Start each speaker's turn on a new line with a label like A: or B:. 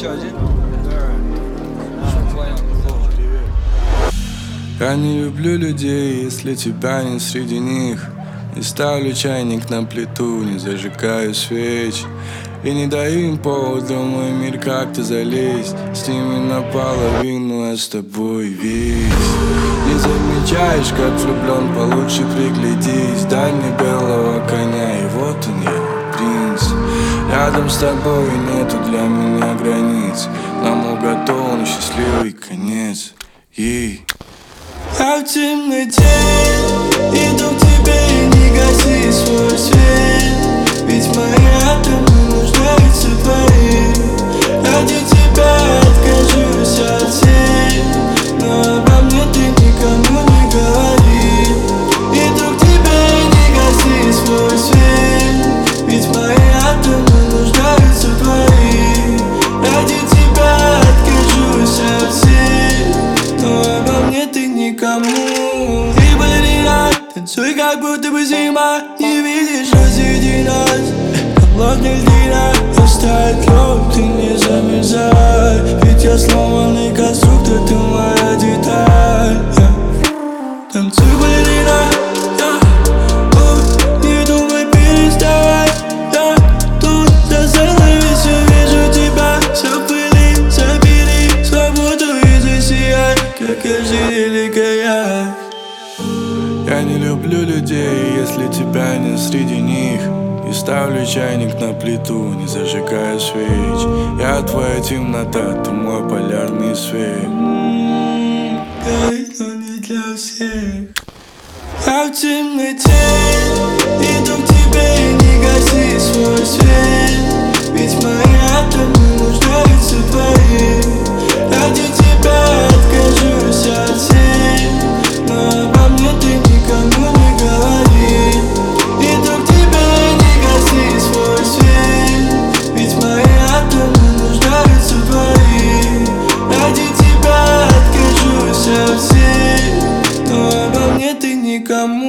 A: еще один?
B: Я не люблю людей, если тебя нет среди них. Не ставлю чайник на плиту, не зажигаю свеч. И не даю им повода в мой мир как-то залезть. С ними наполовину, а с тобой весь. Не замечаешь, как влюблен, получше приглядись. Дай мне белого коня, и вот он я, принц. Рядом с тобой нету для меня границ. Нам уготован счастливый конец. Я в темноте иду к тебе и не гаси свой свет. Ведь моя тема нуждается в твоей. Ради тебя откажусь от всех, но обо мне ты никому не говори. Иду к тебе и не гаси свой свет. Ведь моя тема нуждается в твоей. Ради тебя откажусь от всех, но обо мне ты никому. И балерина, танцуй, как будто бы зима. Не видишь, разъеди нас. Холодная льдина, оставь лед, ты не замерзай. Ведь я сломанный конструктор, ты моя деталь. Танцуй, балерина, не думай переставай. Тут за занавесью вижу тебя. Все в пыли, забери свободу и засияй, как я великая. Я не люблю людей, если тебя нет среди них. И ставлю чайник на плиту, не зажигаю свеч. Я твоя темнота, ты мой полярный свет. Горит, но не для всех. Я в темноте иду к тебе и не гаси свой свет. Ведь моя тема нуждается в твоей. Ради тебя откажусь от всех, но обо мне ты никому не говори. Иду к тебе и не гаси свой свет. Ведь моя тема нуждается в твоей. Ради тебя откажусь от всех, но обо мне ты никому